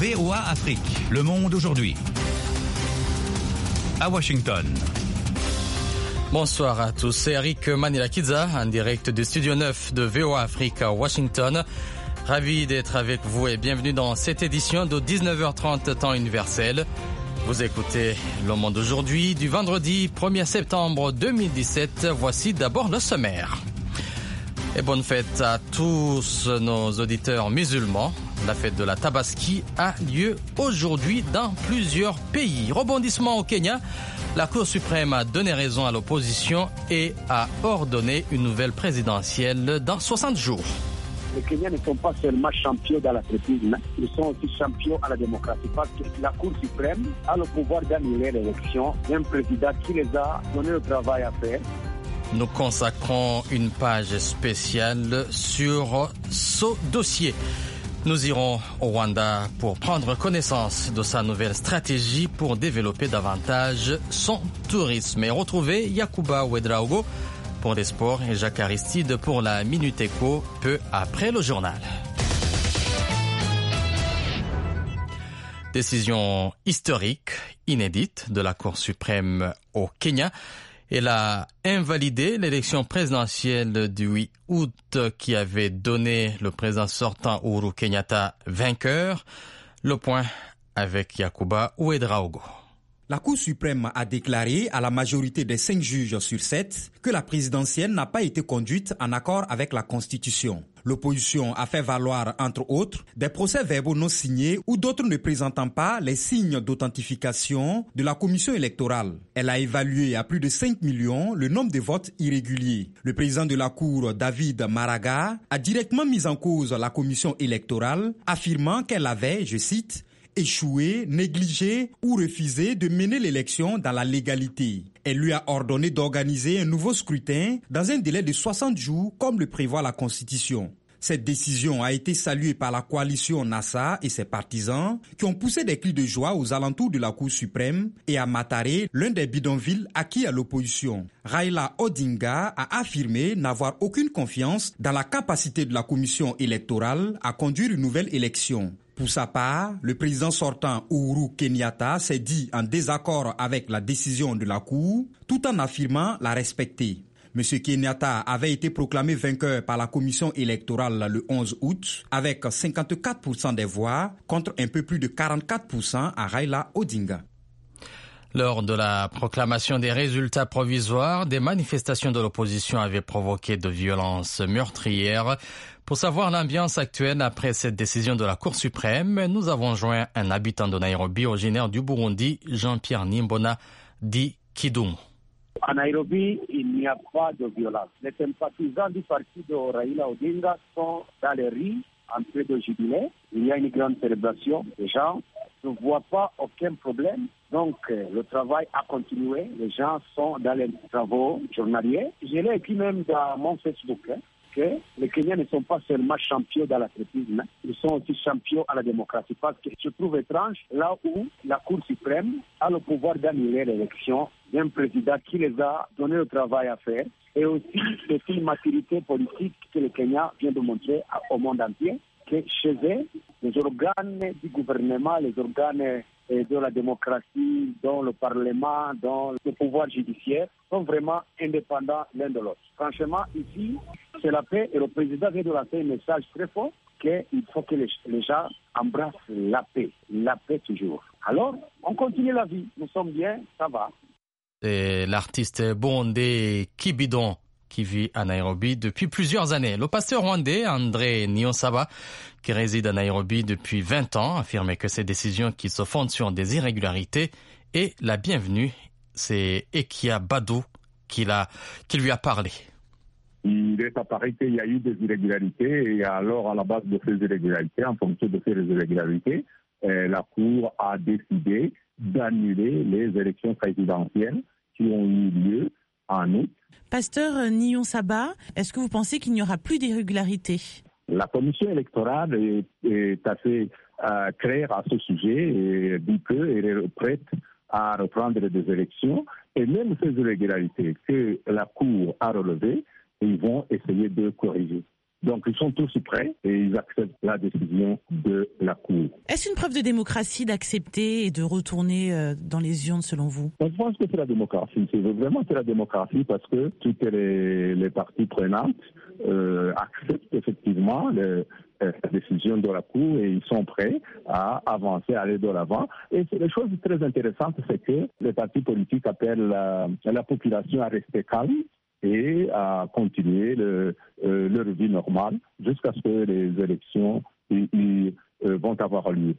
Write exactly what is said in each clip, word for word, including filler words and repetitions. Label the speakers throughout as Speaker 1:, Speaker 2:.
Speaker 1: V O A Afrique, le monde aujourd'hui. À Washington.
Speaker 2: Bonsoir à tous, c'est Eric Manilakidza, en direct du studio neuf de V O A Afrique à Washington. Ravi d'être avec vous et bienvenue dans cette édition de dix-neuf heures trente temps universel. Vous écoutez Le Monde aujourd'hui du vendredi premier septembre deux mille dix-sept. Voici d'abord le sommaire. Et bonne fête à tous nos auditeurs musulmans. La fête de la Tabaski a lieu aujourd'hui dans plusieurs pays. Rebondissement au Kenya. La Cour suprême a donné raison à l'opposition et a ordonné une nouvelle présidentielle dans soixante jours.
Speaker 3: Les Kenyans ne sont pas seulement champions dans l'athlétisme, ils sont aussi champions à la démocratie parce que la Cour suprême a le pouvoir d'annuler l'élection d'un président qui les a donné le travail à faire.
Speaker 2: Nous consacrons une page spéciale sur ce dossier. Nous irons au Rwanda pour prendre connaissance de sa nouvelle stratégie pour développer davantage son tourisme et retrouver Yacouba Ouedraogo pour les sports et Jacques Aristide pour la Minute Éco peu après le journal. Décision historique, inédite de la Cour suprême au Kenya. Elle a invalidé l'élection présidentielle du huit août qui avait donné le président sortant Uhuru Kenyatta vainqueur. Le point avec Yacouba Ouedraogo.
Speaker 4: La Cour suprême a déclaré à la majorité des cinq juges sur sept que la présidentielle n'a pas été conduite en accord avec la Constitution. L'opposition a fait valoir, entre autres, des procès-verbaux non signés ou d'autres ne présentant pas les signes d'authentification de la commission électorale. Elle a évalué à plus de cinq millions le nombre de votes irréguliers. Le président de la Cour, David Maraga, a directement mis en cause la commission électorale, affirmant qu'elle avait, je cite, échoué, négligé ou refusé de mener l'élection dans la légalité. Elle lui a ordonné d'organiser un nouveau scrutin dans un délai de soixante jours comme le prévoit la Constitution. Cette décision a été saluée par la coalition NASA et ses partisans qui ont poussé des cris de joie aux alentours de la Cour suprême et à Mataré, l'un des bidonvilles acquis à l'opposition. Raila Odinga a affirmé n'avoir aucune confiance dans la capacité de la commission électorale à conduire une nouvelle élection. Pour sa part, le président sortant Uhuru Kenyatta s'est dit en désaccord avec la décision de la Cour, tout en affirmant la respecter. M. Kenyatta avait été proclamé vainqueur par la commission électorale le onze août avec cinquante-quatre pour cent des voix contre un peu plus de quarante-quatre pour cent à Raila Odinga.
Speaker 2: Lors de la proclamation des résultats provisoires, des manifestations de l'opposition avaient provoqué de violences meurtrières. Pour savoir l'ambiance actuelle après cette décision de la Cour suprême, nous avons joint un habitant de Nairobi, originaire du Burundi, Jean-Pierre Nimbona, dit Kidum.
Speaker 3: À Nairobi, il n'y a pas de violence. Les sympathisants du parti de Raila Odinga sont dans les rues en train de jubiler. Il y a une grande célébration. Les gens ne voient pas aucun problème. Donc, le travail a continué. Les gens sont dans les travaux journaliers. Je l'ai écrit même dans mon Facebook, hein, que les Kenyans ne sont pas seulement champions dans l'athlétisme, ils sont aussi champions à la démocratie. Parce que je trouve étrange, là où la Cour suprême a le pouvoir d'annuler l'élection d'un président qui les a donné le travail à faire, et aussi c'est une maturité politique que le Kenya vient de montrer au monde entier, que chez eux, les organes du gouvernement, les organes de la démocratie, dont le Parlement, dont le pouvoir judiciaire, sont vraiment indépendants l'un de l'autre. Franchement, ici, c'est la paix et le président vient de lancer un message très fort qu'il faut que les, les gens embrassent la paix, la paix toujours. Alors, on continue la vie, nous sommes bien, ça va.
Speaker 2: C'est l'artiste burundais Kibidon qui vit à Nairobi depuis plusieurs années. Le pasteur rwandais André Niyonsaba, qui réside à Nairobi depuis vingt ans, affirmait que ces décisions qui se fondent sur des irrégularités est la bienvenue. C'est Ekia Badou qui, l'a, qui lui a parlé.
Speaker 5: Il est apparu qu'il y a eu des irrégularités et alors à la base de ces irrégularités, en fonction de ces irrégularités, euh, la Cour a décidé d'annuler les élections présidentielles qui ont eu lieu en août.
Speaker 6: Pasteur Niyonsaba, est-ce que vous pensez qu'il n'y aura plus d'irrégularités ?
Speaker 5: La commission électorale est, est assez euh, claire à ce sujet et dit qu'elle est prête à reprendre des élections. Et même ces irrégularités que la Cour a relevées, ils vont essayer de corriger. Donc ils sont tous prêts et ils acceptent la décision de la Cour.
Speaker 6: Est-ce une preuve de démocratie d'accepter et de retourner dans les urnes selon vous?
Speaker 5: Je pense que c'est la démocratie. C'est vraiment c'est la démocratie parce que toutes les, les parties prenantes euh, acceptent effectivement le, la décision de la Cour et ils sont prêts à avancer, à aller de l'avant. Et c'est, les choses très intéressantes, c'est que les partis politiques appellent la, la population à rester calme et à continuer le, euh, leur vie normale jusqu'à ce que les élections y, y, euh, vont avoir lieu.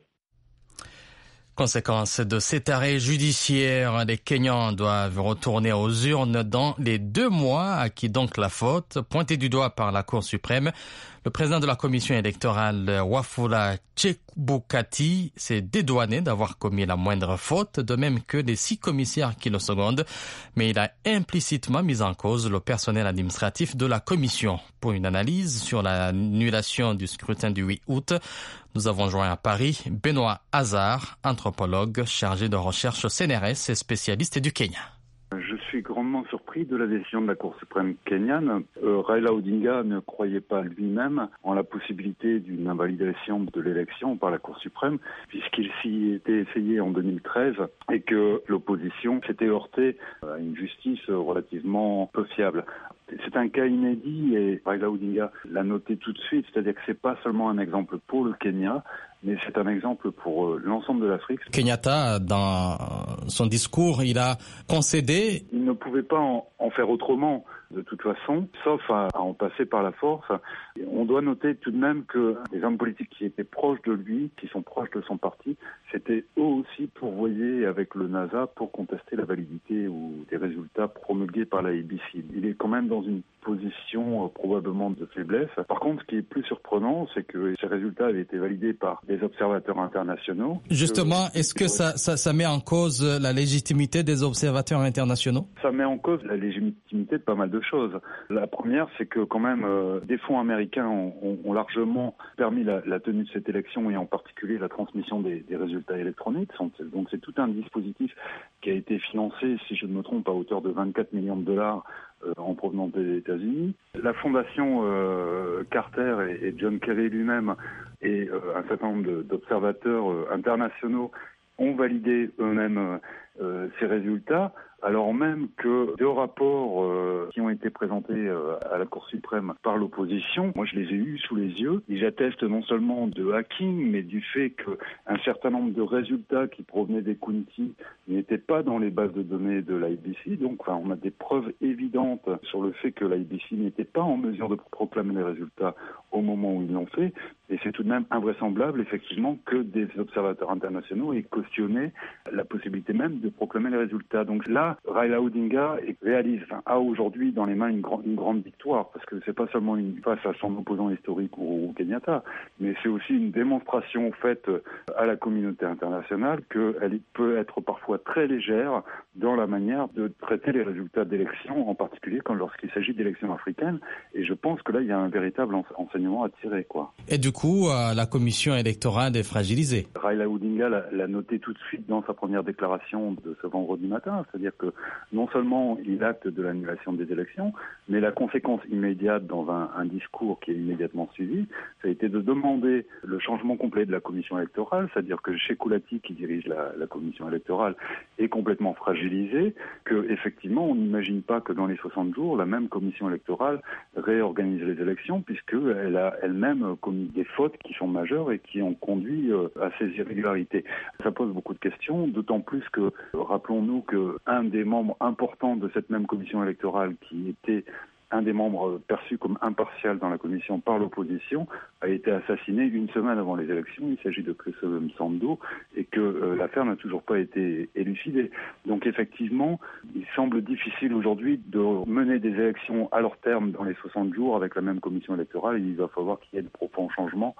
Speaker 2: Conséquence de cet arrêt judiciaire, les Kenyans doivent retourner aux urnes dans les deux mois. À qui donc la faute? Pointé du doigt par la Cour suprême, le président de la commission électorale, Wafula Chebukati, s'est dédouané d'avoir commis la moindre faute, de même que les six commissaires qui le secondent. Mais il a implicitement mis en cause le personnel administratif de la commission. Pour une analyse sur l'annulation du scrutin du huit août, nous avons joint à Paris Benoît Hazard, anthropologue chargé de recherche au C N R S et spécialiste du Kenya.
Speaker 7: Je suis grandement surpris de la décision de la Cour suprême kenyane. Euh, Raila Odinga ne croyait pas lui-même en la possibilité d'une invalidation de l'élection par la Cour suprême, puisqu'il s'y était essayé en deux mille treize et que l'opposition s'était heurtée à une justice relativement peu fiable. C'est un cas inédit et Raila Odinga l'a noté tout de suite, c'est-à-dire que c'est pas seulement un exemple pour le Kenya, mais c'est un exemple pour euh, l'ensemble de l'Afrique.
Speaker 2: Kenyatta, dans son discours, il a concédé.
Speaker 7: Il ne pouvait pas en, en faire autrement, de toute façon, sauf à, à en passer par la force. Et on doit noter tout de même que les hommes politiques qui étaient proches de lui, qui sont proches de son parti, s'étaient eux aussi pourvoyés avec le NASA pour contester la validité ou des résultats promulgués par la A B C. Il est quand même dans une position euh, probablement de faiblesse. Par contre, ce qui est plus surprenant, c'est que ces résultats avaient été validés par des observateurs internationaux.
Speaker 2: Justement, que, est-ce que ça, ça, ça met en cause la légitimité des observateurs internationaux?
Speaker 7: Ça met en cause la légitimité de pas mal de choses. La première, c'est que quand même euh, des fonds américains ont, ont, ont largement permis la, la tenue de cette élection et en particulier la transmission des, des résultats électroniques. Donc c'est tout un dispositif qui a été financé, si je ne me trompe, à hauteur de vingt-quatre millions de dollars euh, en provenance des États-Unis. La fondation euh, Carter et, et John Kerry lui-même et euh, un certain nombre de, d'observateurs euh, internationaux ont validé eux-mêmes euh, ces résultats, alors même que deux rapports euh, qui ont été présentés euh, à la Cour suprême par l'opposition, moi je les ai eus sous les yeux, ils attestent non seulement de hacking, mais du fait qu'un certain nombre de résultats qui provenaient des Counties n'étaient pas dans les bases de données de l'I B C. Donc enfin, on a des preuves évidentes sur le fait que l'I B C n'était pas en mesure de proclamer les résultats au moment où ils l'ont fait. Et c'est tout de même invraisemblable, effectivement, que des observateurs internationaux aient cautionné la possibilité même de proclamer les résultats. Donc là, Raila Odinga réalise, enfin, a aujourd'hui dans les mains une, grand, une grande victoire, parce que c'est pas seulement une face à son opposant historique ou, ou Kenyatta, mais c'est aussi une démonstration faite à la communauté internationale qu'elle peut être parfois très légère dans la manière de traiter les résultats d'élections, en particulier quand lorsqu'il s'agit d'élections africaines. Et je pense que là, il y a un véritable enseignement à tirer, quoi.
Speaker 2: Et du coup, euh, la commission électorale est fragilisée.
Speaker 7: Raila Odinga l'a, l'a noté tout de suite dans sa première déclaration de ce vendredi matin, c'est-à-dire que non seulement il acte de l'annulation des élections, mais la conséquence immédiate dans un, un discours qui est immédiatement suivi, ça a été de demander le changement complet de la commission électorale, c'est-à-dire que Chebukati, qui dirige la, la commission électorale, est complètement fragilisé, que effectivement on n'imagine pas que dans les soixante jours, la même commission électorale réorganise les élections, puisqu'elle a elle-même commis des fautes qui sont majeures et qui ont conduit à ces irrégularités. Ça pose beaucoup de questions, d'autant plus que, rappelons-nous qu'un des membres importants de cette même commission électorale, qui était un des membres perçus comme impartial dans la commission par l'opposition, a été assassiné une semaine avant les élections. Il s'agit de Chrysolam Sando et que euh, l'affaire n'a toujours pas été élucidée. Donc effectivement, il semble difficile aujourd'hui de mener des élections à leur terme dans les soixante jours avec la même commission électorale. Il va falloir qu'il y ait de profonds changements.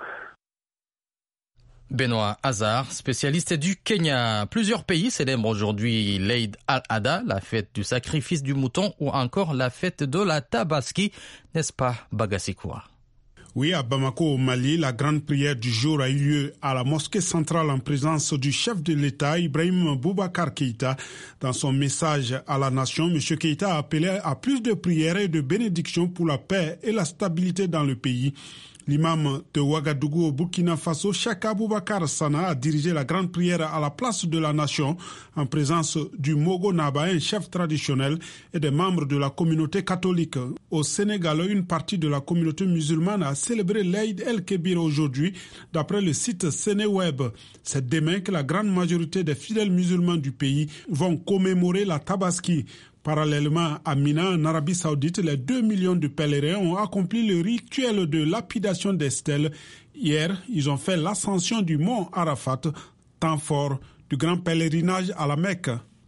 Speaker 2: Benoît Hazard, spécialiste du Kenya. Plusieurs pays célèbrent aujourd'hui l'Eid al-Adha, la fête du sacrifice du mouton, ou encore la fête de la Tabaski, n'est-ce pas, Bagasikoa?
Speaker 8: Oui, à Bamako, au Mali, la grande prière du jour a eu lieu à la mosquée centrale en présence du chef de l'État, Ibrahim Boubacar Keïta. Dans son message à la nation, M. Keïta a appelé à plus de prières et de bénédictions pour la paix et la stabilité dans le pays. L'imam de Ouagadougou au Burkina Faso, Cheikh Aboubakar Sana, a dirigé la grande prière à la place de la nation en présence du Mogo Naba, un chef traditionnel, et des membres de la communauté catholique. Au Sénégal, une partie de la communauté musulmane a célébré l'Aïd el-Kébir aujourd'hui, d'après le site Sénéweb. C'est demain que la grande majorité des fidèles musulmans du pays vont commémorer la Tabaski. Parallèlement à Mina, en Arabie Saoudite, les deux millions de pèlerins ont accompli le rituel de lapidation des stèles. Hier, ils ont fait l'ascension du mont Arafat, temps fort du grand pèlerinage à la Mecque.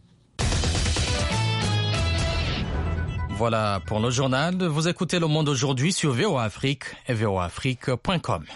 Speaker 2: Voilà pour le journal. Vous écoutez Le Monde aujourd'hui sur V O A Afrique et V O A Afrique point com.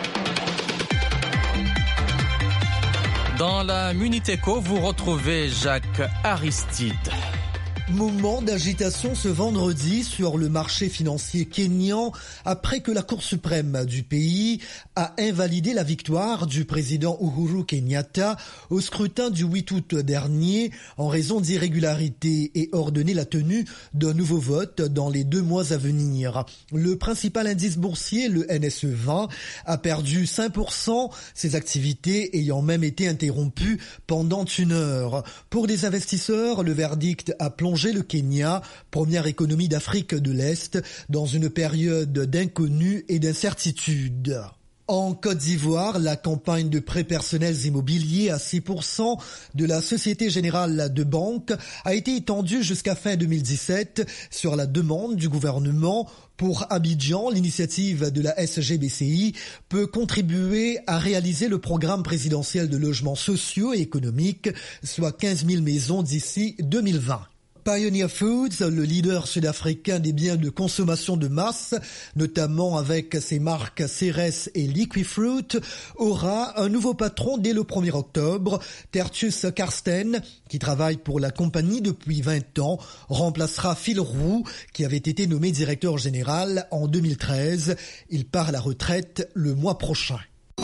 Speaker 2: Dans la Minute Éco, vous retrouvez Jacques Aristide.
Speaker 9: Moment d'agitation ce vendredi sur le marché financier kényan après que la Cour suprême du pays a invalidé la victoire du président Uhuru Kenyatta au scrutin du huit août dernier en raison d'irrégularités et ordonné la tenue d'un nouveau vote dans les deux mois à venir. Le principal indice boursier, le N S E vingt, a perdu cinq pour cent, ses activités ayant même été interrompues pendant une heure. Pour les investisseurs, le verdict a plongé le Kenya, première économie d'Afrique de l'Est, dans une période d'inconnu et d'incertitude. En Côte d'Ivoire, la campagne de prêts personnels immobiliers à six pour cent de la Société Générale de Banque a été étendue jusqu'à fin deux mille dix-sept sur la demande du gouvernement. Pour Abidjan, l'initiative de la S G B C I peut contribuer à réaliser le programme présidentiel de logements sociaux et économiques, soit quinze mille maisons d'ici deux mille vingt. Pioneer Foods, le leader sud-africain des biens de consommation de masse, notamment avec ses marques Ceres et Liquifruit, aura un nouveau patron dès le premier octobre. Tertius Karsten, qui travaille pour la compagnie depuis vingt ans, remplacera Phil Roux, qui avait été nommé directeur général en deux mille treize. Il part à la retraite le mois prochain.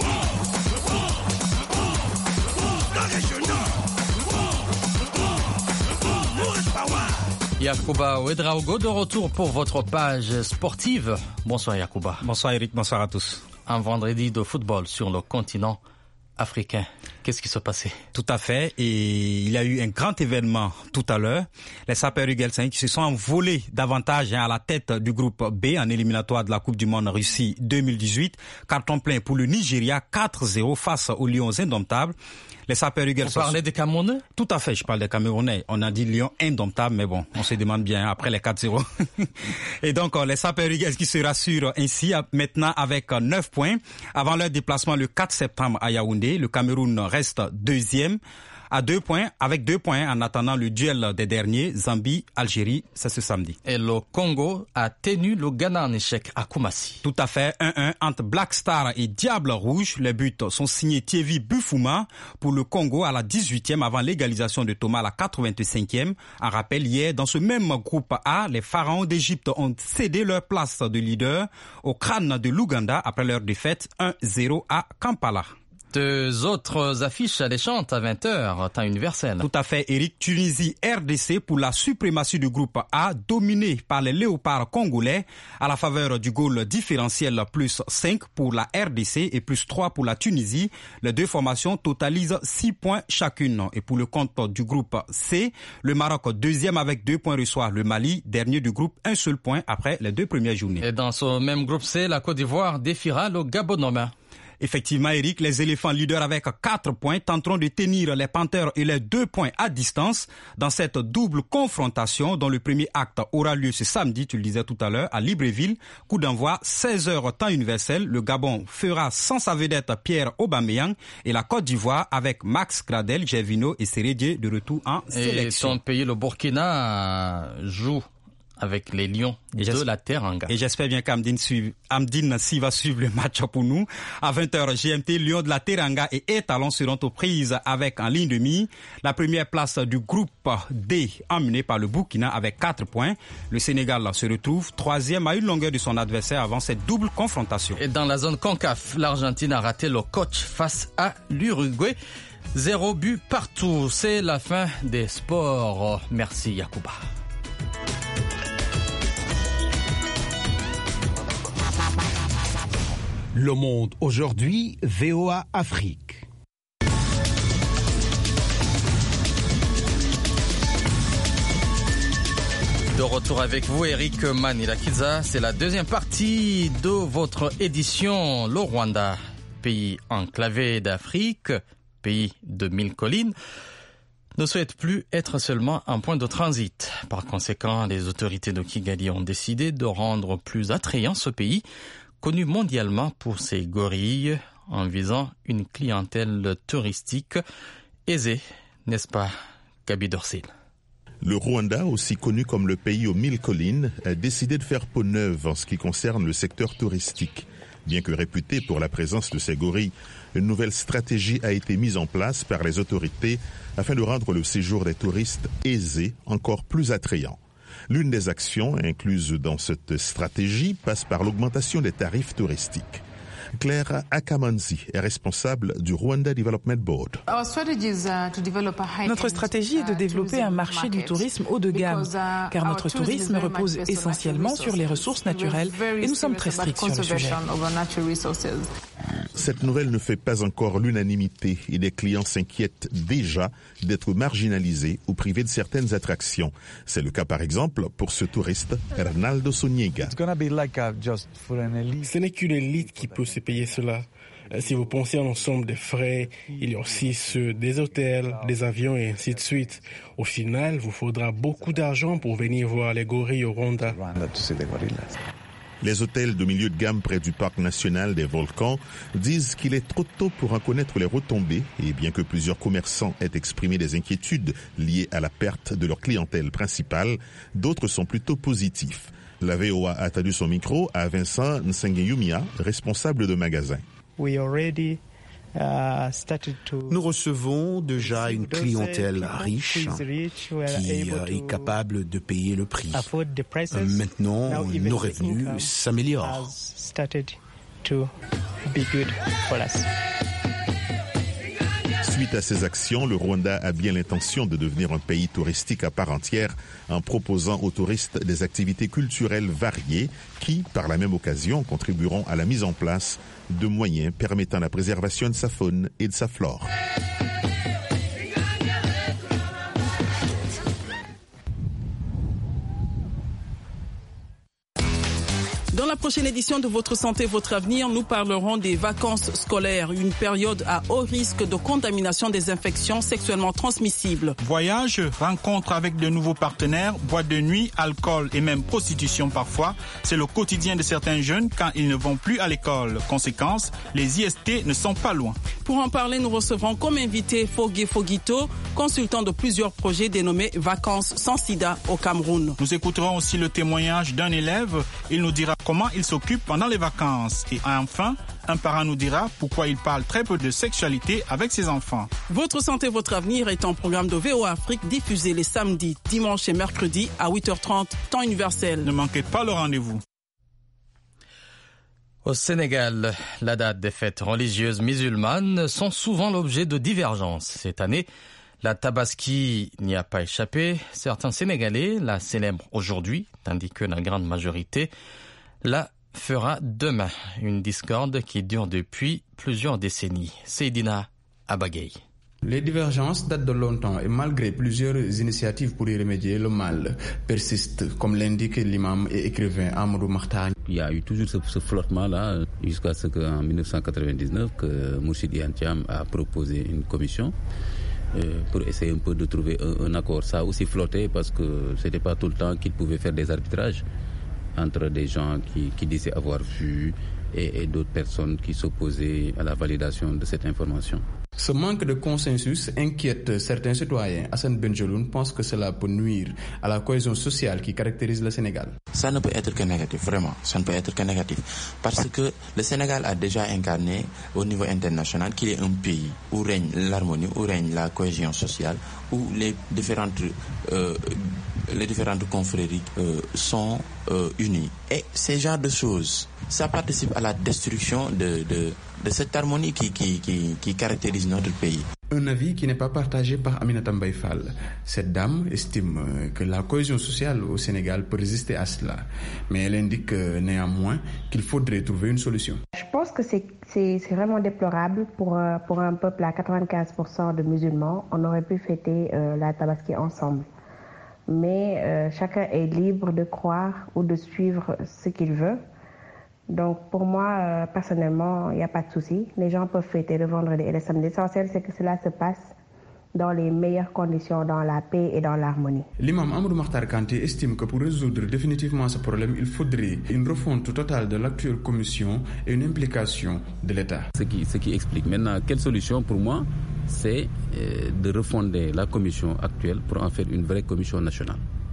Speaker 2: Yacouba Ouedraogo de retour pour votre page sportive. Bonsoir Yacouba.
Speaker 4: Bonsoir Eric, bonsoir à tous.
Speaker 2: Un vendredi de football sur le continent africain. Qu'est-ce qui s'est passé?
Speaker 4: Tout à fait. Et il y a eu un grand événement tout à l'heure. Les sapeurs Ugelsen qui se sont envolés davantage hein, à la tête du groupe B en éliminatoire de la Coupe du Monde Russie deux mille dix-huit. Carton plein pour le Nigeria, quatre zéro face aux Lions indomptables. Les sapeurs Ugelsen.
Speaker 2: Vous parlez des Camerounais?
Speaker 4: Tout à fait, je parle des Camerounais. On a dit Lions indomptables, mais bon, on se demande bien hein, après les quatre zéro. Et donc, les sapeurs Ugelsen qui se rassurent ainsi maintenant avec neuf points. Avant leur déplacement le quatre septembre à Yaoundé, le Cameroun reste deuxième à deux points, avec deux points en attendant le duel des derniers, Zambie-Algérie, c'est ce samedi.
Speaker 2: Et le Congo a tenu le Ghana en échec à Koumassi.
Speaker 4: Tout à fait, un un entre Black Star et Diable Rouge. Les buts sont signés Thierry Bufouma pour le Congo à la dix-huitième avant l'égalisation de Thomas à la quatre-vingt-cinquième. En rappel, hier, dans ce même groupe A, les pharaons d'Égypte ont cédé leur place de leader au crâne de l'Ouganda après leur défaite un zéro à Kampala.
Speaker 2: Deux autres affiches alléchantes à vingt heures, temps universel.
Speaker 4: Tout à fait, Eric. Tunisie R D C pour la suprématie du groupe A, dominé par les léopards congolais, à la faveur du goal différentiel plus cinq pour la R D C et plus trois pour la Tunisie. Les deux formations totalisent six points chacune. Et pour le compte du groupe C, le Maroc deuxième avec deux points reçoit le Mali, dernier du groupe, un seul point après les deux premières journées.
Speaker 2: Et dans ce même groupe C, la Côte d'Ivoire défiera le Gabon.
Speaker 4: Effectivement, Eric, les éléphants leaders avec quatre points tenteront de tenir les Panthères et les deux points à distance dans cette double confrontation dont le premier acte aura lieu ce samedi, tu le disais tout à l'heure, à Libreville. Coup d'envoi, seize heures temps universel. Le Gabon fera sans sa vedette Pierre Aubameyang et la Côte d'Ivoire avec Max Gradel, Gervinho et Sérédier de retour en sélection.
Speaker 2: Et son pays, le Burkina, joue avec les Lions de la Teranga.
Speaker 4: Et j'espère bien qu'Amdine suive, Amdine s'y va suivre le match pour nous. À vingt heures G M T, Lions de la Teranga et Étalons seront aux prises avec en ligne de mire la première place du groupe D, emmené par le Burkina avec quatre points. Le Sénégal se retrouve troisième à une longueur de son adversaire avant cette double confrontation.
Speaker 2: Et dans la zone CONCAF, l'Argentine a raté le coach face à l'Uruguay. Zéro but partout. C'est la fin des sports. Merci Yacouba.
Speaker 10: Le Monde aujourd'hui, V O A Afrique.
Speaker 2: De retour avec vous, Eric Manilakiza. C'est la deuxième partie de votre édition. Le Rwanda, pays enclavé d'Afrique, pays de mille collines, ne souhaite plus être seulement un point de transit. Par conséquent, les autorités de Kigali ont décidé de rendre plus attrayant ce pays, connu mondialement pour ses gorilles, en visant une clientèle touristique aisée, n'est-ce pas, Gabi Dorsil?
Speaker 11: Le Rwanda, aussi connu comme le pays aux mille collines, a décidé de faire peau neuve en ce qui concerne le secteur touristique. Bien que réputé pour la présence de ces gorilles, une nouvelle stratégie a été mise en place par les autorités afin de rendre le séjour des touristes aisé, encore plus attrayant. L'une des actions incluses dans cette stratégie passe par l'augmentation des tarifs touristiques. Claire Akamanzi est responsable du Rwanda Development Board.
Speaker 12: Notre stratégie est de développer un marché du tourisme haut de gamme, car notre tourisme repose essentiellement sur les ressources naturelles et nous sommes très stricts sur le sujet.
Speaker 11: Cette nouvelle ne fait pas encore l'unanimité et des clients s'inquiètent déjà d'être marginalisés ou privés de certaines attractions. C'est le cas par exemple pour ce touriste, Ronaldo Soniega.
Speaker 13: Ce n'est qu'une élite qui peut se payer cela. Si vous pensez à l'ensemble des frais, il y a aussi ceux des hôtels, des avions et ainsi de suite. Au final, vous faudra beaucoup d'argent pour venir voir les gorilles au Rwanda.
Speaker 11: Les hôtels de milieu de gamme près du parc national des volcans disent qu'il est trop tôt pour en connaître les retombées et bien que plusieurs commerçants aient exprimé des inquiétudes liées à la perte de leur clientèle principale, d'autres sont plutôt positifs. La V O A a tendu son micro à Vincent Nsengeyumia, responsable de magasin.
Speaker 10: Nous recevons déjà une clientèle riche qui est capable de payer le prix. Maintenant, nos revenus s'améliorent.
Speaker 11: Suite à ces actions, le Rwanda a bien l'intention de devenir un pays touristique à part entière en proposant aux touristes des activités culturelles variées qui, par la même occasion, contribueront à la mise en place de moyens permettant la préservation de sa faune et de sa flore.
Speaker 12: Dans la prochaine édition de Votre Santé, Votre Avenir, nous parlerons des vacances scolaires, une période à haut risque de contamination des infections sexuellement transmissibles.
Speaker 14: Voyage, rencontres avec de nouveaux partenaires, boîte de nuit, alcool et même prostitution parfois, c'est le quotidien de certains jeunes quand ils ne vont plus à l'école. Conséquence, les I S T ne sont pas loin.
Speaker 12: Pour en parler, nous recevrons comme invité Fogué Foguito, consultant de plusieurs projets dénommés Vacances sans sida au Cameroun.
Speaker 14: Nous écouterons aussi le témoignage d'un élève. Il nous dira comment il s'occupe pendant les vacances. Et enfin, un parent nous dira pourquoi il parle très peu de sexualité avec ses enfants.
Speaker 12: Votre santé, votre avenir est un programme de V O A Afrique diffusé les samedis, dimanches et mercredis à huit heures trente, temps universel.
Speaker 14: Ne manquez pas le rendez-vous.
Speaker 2: Au Sénégal, la date des fêtes religieuses musulmanes sont souvent l'objet de divergences. Cette année, la Tabaski n'y a pas échappé. Certains Sénégalais la célèbrent aujourd'hui, tandis que la grande majorité la fera demain. Une discorde qui dure depuis plusieurs décennies. Seydina Abagay.
Speaker 15: Les divergences datent de longtemps et malgré plusieurs initiatives pour y remédier, le mal persiste, comme l'indique l'imam et écrivain Amadou Makhtar.
Speaker 16: Il y a eu toujours ce, ce flottement-là jusqu'à ce qu'en dix-neuf cent quatre-vingt-dix-neuf, que Mourchid Yantiam a proposé une commission euh, pour essayer un peu de trouver un, un accord. Ça a aussi flotté parce que c'était pas tout le temps qu'il pouvait faire des arbitrages entre des gens qui, qui disaient avoir vu et, et d'autres personnes qui s'opposaient à la validation de cette information.
Speaker 15: Ce manque de consensus inquiète certains citoyens. Hassan Benjeloun pense que cela peut nuire à la cohésion sociale qui caractérise le Sénégal.
Speaker 17: Ça ne peut être que négatif, vraiment. Ça ne peut être que négatif. Parce que le Sénégal a déjà incarné au niveau international qu'il est un pays où règne l'harmonie, où règne la cohésion sociale, où les différentes, euh, les différentes confréries euh, sont euh, unies. Et ces genres de choses, ça participe à la destruction de, de, de cette harmonie qui, qui, qui, qui caractérise notre pays.
Speaker 15: Un avis qui n'est pas partagé par Aminata Mbaye Fall. Cette dame estime que la cohésion sociale au Sénégal peut résister à cela. Mais elle indique néanmoins qu'il faudrait trouver une solution.
Speaker 18: Je pense que c'est, c'est, c'est vraiment déplorable pour, pour un peuple à quatre-vingt-quinze pour cent de musulmans. On aurait pu fêter euh, la Tabaski ensemble. Mais euh, chacun est libre de croire ou de suivre ce qu'il veut. Donc pour moi, euh, personnellement, il n'y a pas de souci. Les gens peuvent fêter le vendredi et le samedi. L'essentiel, c'est que cela se passe dans les meilleures conditions, dans la paix et dans l'harmonie.
Speaker 15: L'imam Amadou Makhtar Kanté estime que pour résoudre définitivement ce problème, il faudrait une refonte totale de l'actuelle commission et une implication de l'État.
Speaker 16: Ce qui, ce qui explique. Maintenant, quelle solution pour moi? C'est euh, de refonder la commission actuelle pour en faire une vraie commission nationale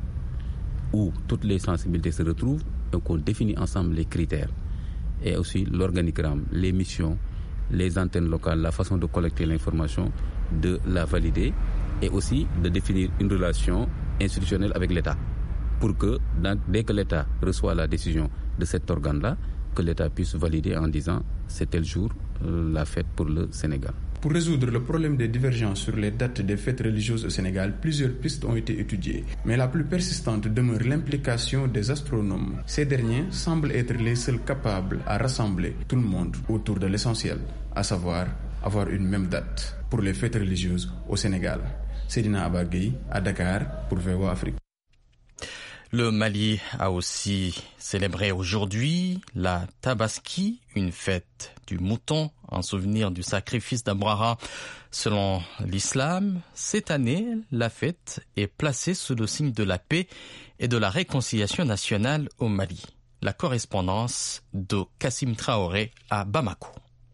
Speaker 16: où toutes les sensibilités se retrouvent et qu'on définit ensemble les critères et aussi l'organigramme, les missions, les antennes locales, la façon de collecter l'information, de la valider et aussi de définir une relation institutionnelle avec l'État pour que dans, dès que l'État reçoit la décision de cet organe-là, que l'État puisse valider en disant c'est tel jour euh, la fête pour le Sénégal.
Speaker 15: Pour résoudre le problème des divergences sur les dates des fêtes religieuses au Sénégal, plusieurs pistes ont été étudiées. Mais la plus persistante demeure l'implication des astronomes. Ces derniers semblent être les seuls capables à rassembler tout le monde autour de l'essentiel, à savoir avoir une même date pour les fêtes religieuses au Sénégal. Sedina Abagui à Dakar pour V O A Afrique.
Speaker 2: Le Mali a aussi célébré aujourd'hui la Tabaski, une fête du mouton en souvenir du sacrifice d'Abraham. Selon l'islam, cette année, la fête est placée sous le signe de la paix et de la réconciliation nationale au Mali. La correspondance de Kassim Traoré à Bamako.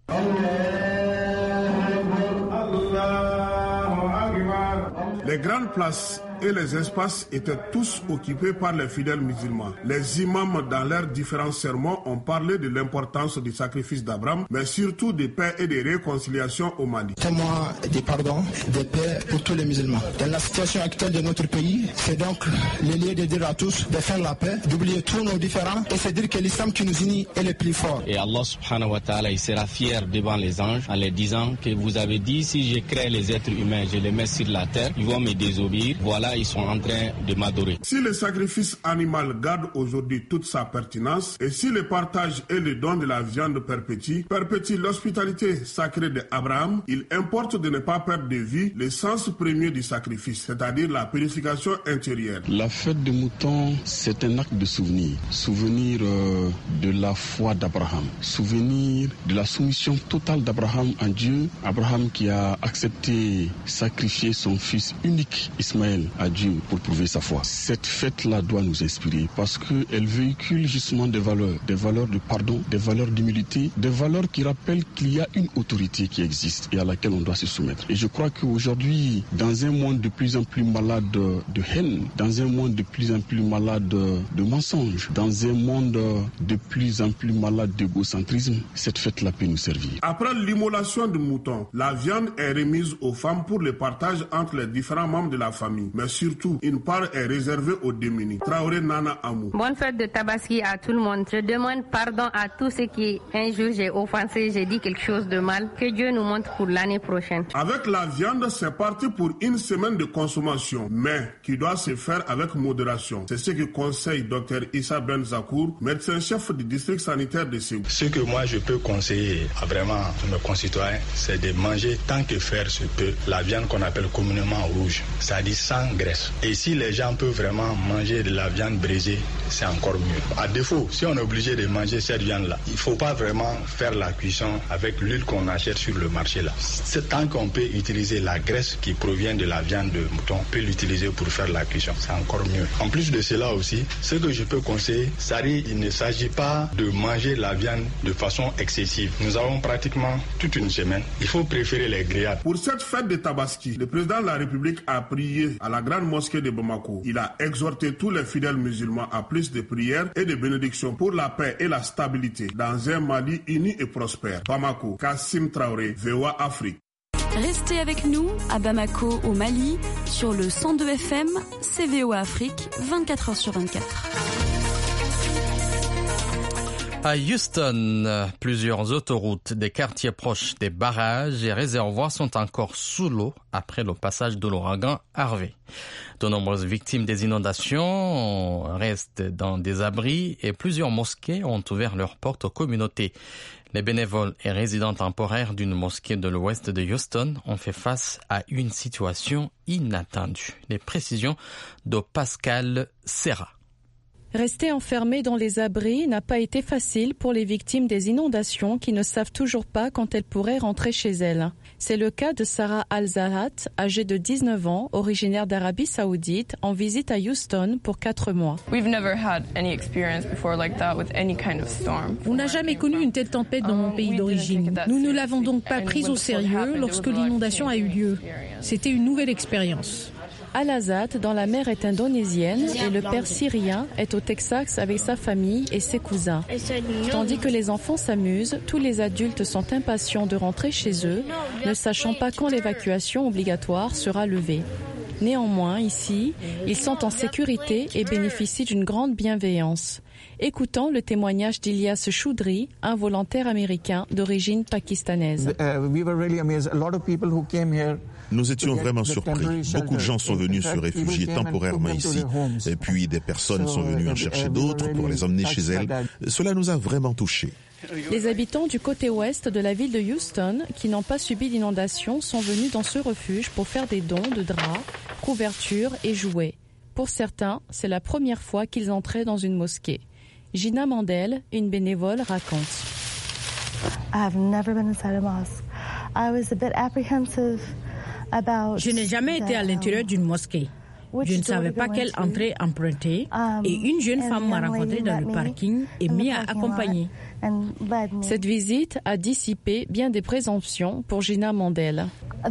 Speaker 19: Les grandes places et les espaces étaient tous occupés par les fidèles musulmans. Les imams, dans leurs différents sermons, ont parlé de l'importance du sacrifice d'Abraham, mais surtout de paix et de réconciliation au Mali.
Speaker 20: Témoin des pardons, de paix pour tous les musulmans. Dans la situation actuelle de notre pays, c'est donc le lieu de dire à tous de faire la paix, d'oublier tous nos différends et c'est dire que l'islam qui nous unit est le plus fort.
Speaker 21: Et Allah subhanahu wa ta'ala, il sera fier devant les anges en leur disant que vous avez dit si je crée les êtres humains, je les mets sur la terre, ils vont me désobéir. Voilà, ils sont en train de m'adorer.
Speaker 19: Si le sacrifice animal garde aujourd'hui toute sa pertinence et si le partage et le don de la viande perpétue, perpétue l'hospitalité sacrée d'Abraham, il importe de ne pas perdre de vue le sens premier du sacrifice, c'est-à-dire la purification intérieure.
Speaker 22: La fête des moutons, c'est un acte de souvenir. Souvenir euh, de la foi d'Abraham. Souvenir de la soumission totale d'Abraham en Dieu. Abraham qui a accepté sacrifier son fils unique, Ismaël, à Dieu pour prouver sa foi. Cette fête-là doit nous inspirer parce qu'elle véhicule justement des valeurs, des valeurs de pardon, des valeurs d'humilité, des valeurs qui rappellent qu'il y a une autorité qui existe et à laquelle on doit se soumettre. Et je crois qu'aujourd'hui, dans un monde de plus en plus malade de haine, dans un monde de plus en plus malade de mensonges, dans un monde de plus en plus malade d'égocentrisme, cette fête-là peut nous servir.
Speaker 19: Après l'immolation du mouton, la viande est remise aux femmes pour le partage entre les différents membres de la famille. Mais surtout, une part est réservée aux démunis. Traoré Nana Amou.
Speaker 23: Bonne fête de Tabaski à tout le monde. Je demande pardon à tous ceux qui, un jour, j'ai offensé, j'ai dit quelque chose de mal. Que Dieu nous montre pour l'année prochaine.
Speaker 19: Avec la viande, c'est parti pour une semaine de consommation, mais qui doit se faire avec modération. C'est ce que conseille Dr Issa Ben Zakour, médecin-chef du district sanitaire de Ségou.
Speaker 24: Ce que moi je peux conseiller à vraiment mes concitoyens, c'est de manger tant que faire se peut la viande qu'on appelle communément rouge, c'est-à-dire sans graisse. Et si les gens peuvent vraiment manger de la viande braisée, c'est encore mieux. À défaut, si on est obligé de manger cette viande-là, il ne faut pas vraiment faire la cuisson avec l'huile qu'on achète sur le marché là. C'est tant qu'on peut utiliser la graisse qui provient de la viande de mouton, on peut l'utiliser pour faire la cuisson, c'est encore mieux. En plus de cela aussi, ce que je peux conseiller, c'est-à-dire il ne s'agit pas de manger la viande de façon excessive. Nous avons pratiquement toute une semaine. Il faut préférer les grillades.
Speaker 19: Pour cette fête de Tabaski, le président de la République a prié à la grande mosquée de Bamako. Il a exhorté tous les fidèles musulmans à plus de prières et de bénédictions pour la paix et la stabilité dans un Mali uni et prospère. Bamako, Kassim Traoré, V O A Afrique.
Speaker 1: Restez avec nous à Bamako au Mali sur le cent deux F M, c'est V O A Afrique, vingt-quatre heures sur vingt-quatre.
Speaker 2: À Houston, plusieurs autoroutes des quartiers proches des barrages et réservoirs sont encore sous l'eau après le passage de l'ouragan Harvey. De nombreuses victimes des inondations restent dans des abris et plusieurs mosquées ont ouvert leurs portes aux communautés. Les bénévoles et résidents temporaires d'une mosquée de l'ouest de Houston ont fait face à une situation inattendue. Les précisions de Pascal Serra.
Speaker 3: Rester enfermé dans les abris n'a pas été facile pour les victimes des inondations qui ne savent toujours pas quand elles pourraient rentrer chez elles. C'est le cas de Sarah Al-Zahat, âgée de dix-neuf ans, originaire d'Arabie Saoudite, en visite à Houston pour quatre mois.
Speaker 5: On n'a jamais connu une telle tempête dans mon pays d'origine. Nous ne l'avons donc pas prise au sérieux lorsque l'inondation a eu lieu. C'était une nouvelle expérience.
Speaker 3: Al-Azad, dans la mer, est indonésienne et le père syrien est au Texas avec sa famille et ses cousins. Tandis que les enfants s'amusent, tous les adultes sont impatients de rentrer chez eux, ne sachant pas quand l'évacuation obligatoire sera levée. Néanmoins, ici, ils sont en sécurité et bénéficient d'une grande bienveillance. Écoutons le témoignage d'Ilyas Choudry, un volontaire américain d'origine pakistanaise.
Speaker 11: Nous étions vraiment surpris. Beaucoup de gens sont venus se réfugier temporairement ici. Et puis des personnes sont venues en chercher d'autres pour les emmener chez elles. Cela nous a vraiment touchés.
Speaker 3: Les habitants du côté ouest de la ville de Houston, qui n'ont pas subi d'inondation, sont venus dans ce refuge pour faire des dons de draps, couvertures et jouets. Pour certains, c'est la première fois qu'ils entraient dans une mosquée. Gina Mandel, une bénévole, raconte.
Speaker 6: I've never been inside a mosque. I was a bit apprehensive.
Speaker 5: Je n'ai jamais été à l'intérieur d'une mosquée. Je ne savais pas quelle entrée emprunter et une jeune femme m'a rencontrée dans le parking et m'y a accompagnée.
Speaker 3: Cette visite a dissipé bien des présomptions pour Gina Mandel.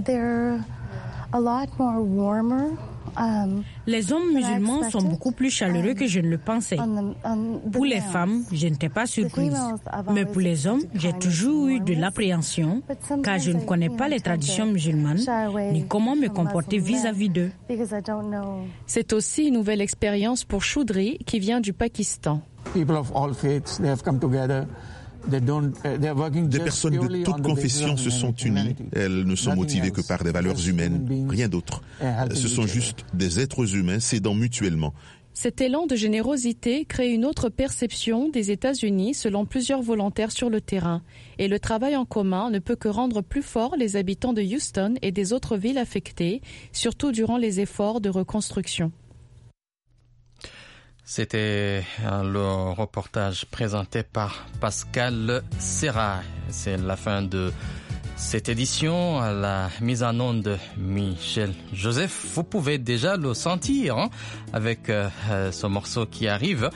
Speaker 5: Les hommes musulmans sont beaucoup plus chaleureux que je ne le pensais. Pour les femmes, je n'étais pas surprise. Mais pour les hommes, j'ai toujours eu de l'appréhension car je ne connais pas les traditions musulmanes ni comment me comporter vis-à-vis d'eux.
Speaker 3: C'est aussi une nouvelle expérience pour Choudry qui vient du Pakistan.
Speaker 11: Des personnes de toute confession se sont unies. Elles ne sont motivées que par des valeurs humaines, rien d'autre. Ce sont juste des êtres humains s'aidant mutuellement.
Speaker 3: Cet élan de générosité crée une autre perception des États-Unis selon plusieurs volontaires sur le terrain. Et le travail en commun ne peut que rendre plus forts les habitants de Houston et des autres villes affectées, surtout durant les efforts de reconstruction.
Speaker 2: C'était le reportage présenté par Pascal Serra. C'est la fin de cette édition. À la mise en onde de Michel Joseph, vous pouvez déjà le sentir hein, avec euh, ce morceau qui arrive.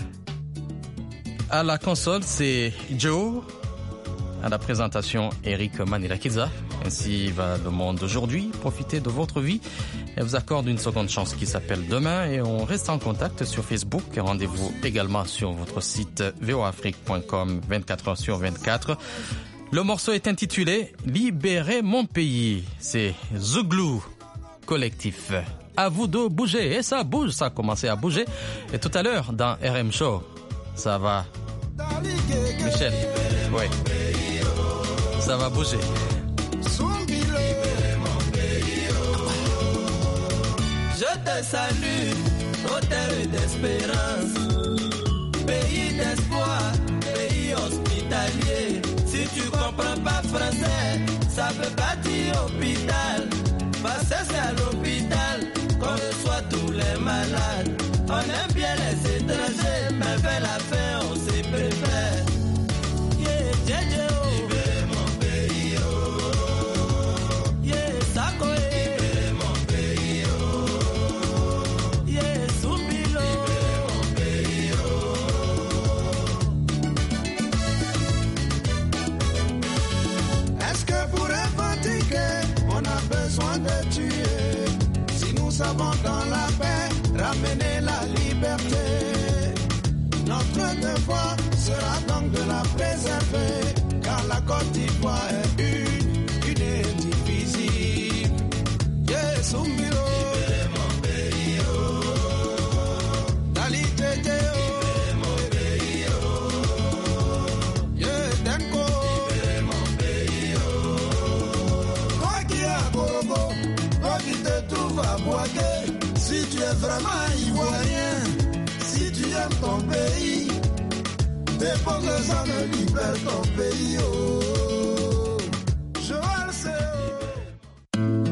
Speaker 2: À la console, c'est Joe. À la présentation, Eric Manirakiza. Ainsi va le monde d'aujourd'hui. Profitez de votre vie. Elle vous accorde une seconde chance qui s'appelle Demain et on reste en contact sur Facebook. Rendez-vous également sur votre site v o afrique point com vingt-quatre heures sur vingt-quatre. Le morceau est intitulé Libérer mon pays. C'est The Glue Collectif. À vous de bouger. Et ça bouge, ça a commencé à bouger. Et tout à l'heure, dans R M Show, ça va. Michel, oui. Ça va bouger.
Speaker 25: Je te salue, ô terre d'espérance, pays d'espoir, pays hospitalier. Si tu comprends pas français, ça veut pas dire hôpital, parce que c'est à l'hôpital qu'on reçoit tous avons dans la paix ramené la liberté. Notre devoir sera donc de la préserver, car la Côte d'Ivoire est une, une et indivisible. Yes, Umbiro. Libérez mon pays, oh. Dali Tete, oh. Libérez mon pays, oh. Yeah, Denko. Libérez mon pays, oh. Toi qui as Gorogo, toi qui te trouves à Boaké, si tu es vraiment ivoirien, si tu aimes ton pays, dépose les armes, libère ton pays, oh. Joël, c'est oh.